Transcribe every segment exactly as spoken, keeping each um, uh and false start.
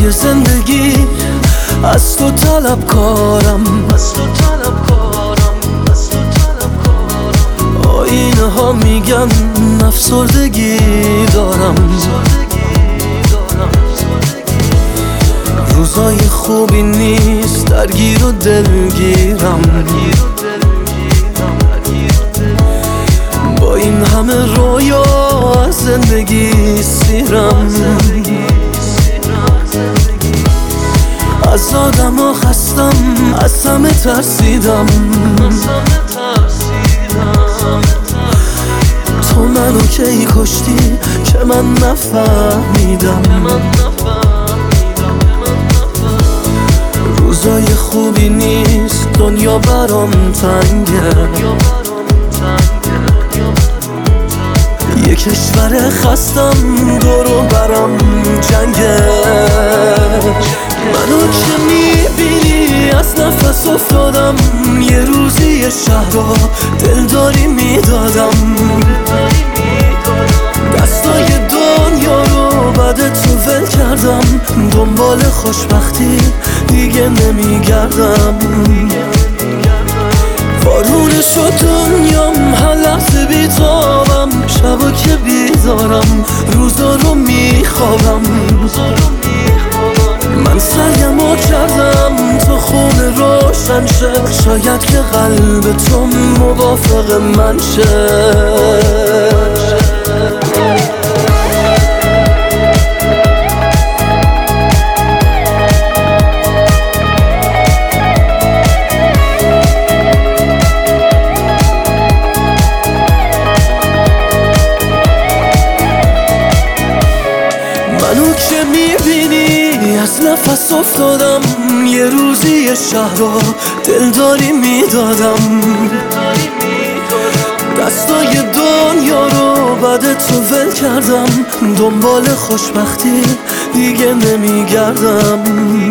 های زندگی از تو طلب کارم، از تو طلب کارم، از تو طلب کارم. آینه ها میگن افسردگی دارم، روزای خوبی نیست، درگیر و دلگیرم. با این همه رویا از زندگی سیرم، از آدم ها خستم، از همه ترسیدم. تو منو کی کشتی که من نفهمیدم. روزای خوبی نیست، دنیا برام تنگه. یه کشور خستم، دورو برام جنگه. منو که میبینی از نفس افتادم، یه روزی یه شهر رو دلداری میدادم. دستای دنیا رو بعد تو ول کردم، دنبال خوشبختی دیگه نمیگردم. بارونه شد دنیام، هر لحظه بیتابم. شبا که بیدارم، روزا رو میخوابم. من سعیمو کردم تو خونه روشن شه، شاید که قلب تو موافق من شه. منو که میبینی از نفس افتادم، یه روزی یه شهر رو دلداری میدادم. دستای دنیا رو بعد تو ول کردم، دنبال خوشبختی دیگه نمیگردم.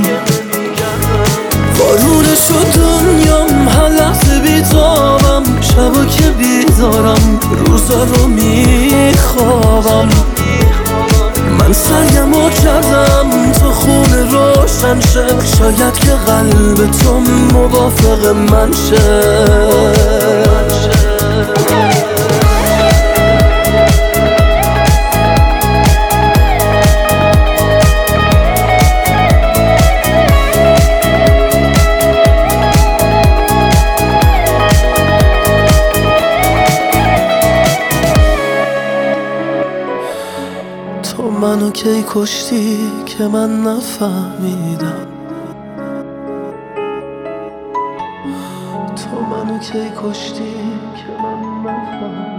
بارونه شد دنیام، هر لحظه بیتابم. شبا که بیدارم، روزا رو میخوابم. من سعیمو کردم تو خونه روشن شه، شاید که قلب تو موافق من شه. تو منو کی کشتی که من نفهمیدم. تو منو کی کشتی که من نفهمیدم.